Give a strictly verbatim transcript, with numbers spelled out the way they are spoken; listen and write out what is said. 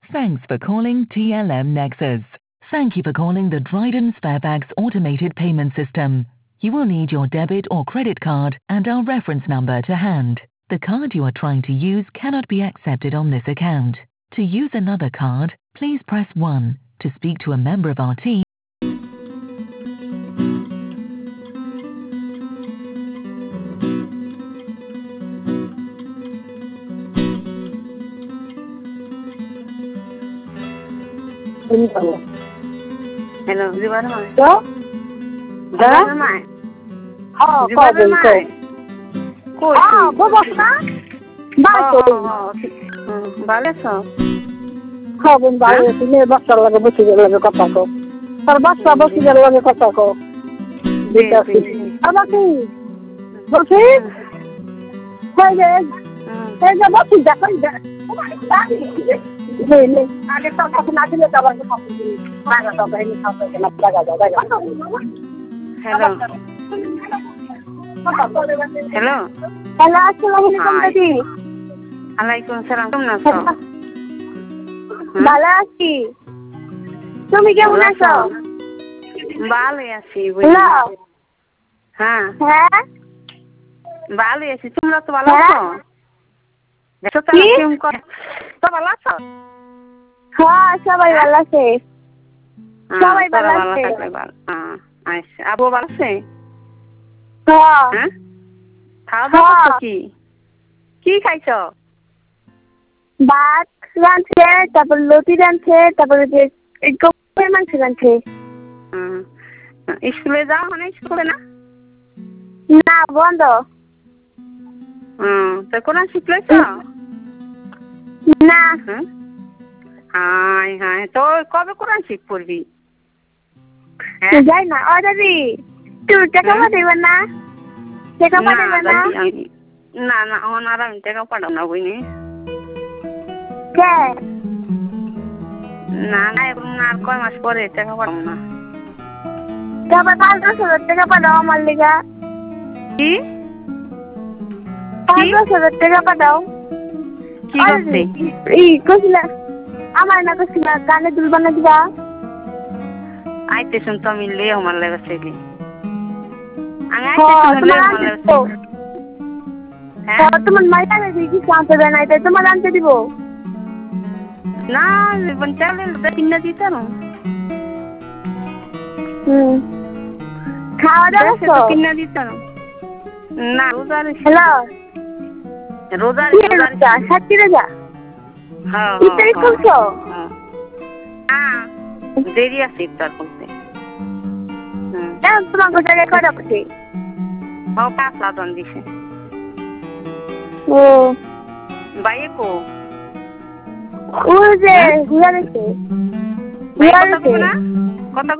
Thanks for calling T L M Nexus. Thank you for calling the Dryden Sparebags automated payment system. You will need your debit or credit card and our reference number to hand. The card you are trying to use cannot be accepted on this account. To use another card, please press one. To speak to a member of our team, Hello, di ba naman? Đó. Di ba naman? Ờ, Di có ba bình naman? thường. Koi Ờ, bố bố đó. Ba Oh, tuổi. oh, oh. Vale so. Ờ, bình ba tuổi. তুমি বাচ্চা লাগে বসে লাগে কথা কো। আর বাচ্চা বসে লাগে কথা কো। দেখি। আর বাকি বসে এই যে এই যে বসে দেখো নেই নেই আগে তো কথা না দিলে তো আবার কথা বলি লাগা তো বাইরে খাওয়া কেন লাগা দাও লাগা Hello. Hello. হ্যালো আসসালামু আলাইকুম দাদি Alaikum salam. কেমন আছো? ভালো আছি তুমি কেমন আছো ভালোই আছি হ্যালো হ্যাঁ হ্যাঁ ভালোই আছি তোমরা তো ভালো হ্যাঁ? আছো দেখো তো কি? কেমন করে তো ভালো আছো হ্যাঁ সবাই ভালো আছে হ্যাঁ, সবাই তোরা ভালো ভালো আছে থাকলে ভালো হ্যাঁ আচ্ছা আবু ভালো আছে হ্যাঁ হ্যাঁ খাওয়া দাওয়া হ্যাঁ। করছো কি কি খাইছো ভাত রাঁধছে তারপর লতি রাঁধছে তারপরে যে এই গরুর মাংস রাঁধছে হুম। স্কুলে যাও মানে স্কুলে না না বন্ধ হুম তো কোন শিখলেছ না হুম হাই হাই তো কবে কোরআন শিখ পড়বি হ্যাঁ যাই না ও দাদি তুমি টাকা হুম? পাঠাইবে না টাকা না পাঠাইবে না দাদি, আমি- না না ওনার আমি টাকা পাঠাও না বুঝনি কে না না এখন না আর কয় মাস পরে টাকা পাঠাবো না তারপর পাঁচ দশ হাজার টাকা পাঠাও আমার লিগা কি পাঁচ দশ হাজার টাকা পাঠাও কি করছে এই কইছিলা আমার না কইছিলা কানে দুল বানা দিবা আইতে শুন তো আমি লে আমার লেগে সেগলি আমি হ্যাঁ, আইতে শুন লে তোমার আমার আনতে লেগে দিব হ্যাঁ হ্যাঁ, তোমার মাইয়া দেখি আনতে দেয় নাই তাই তোমার আনতে দিব না চালে কিনে দিতে না হুম খাওয়া দাওয়া দেশে তো করছো কিনে দিতে না না রোজার হ্যালো রোজার কি রোজার রোজা সাতটি রোজা হ্যাঁ ইফতারি করছো হ্যাঁ হ্যাঁ দেরি আছে ইফতার করতে হুম হ্যাঁ তোমার জায়গায় কয়টা করছে ও পাঁচ লাদন দিছে ও বাইয়ে কো ওই যে ঘুরা গেছে ঘুরা কথা গেছে কবে না কথা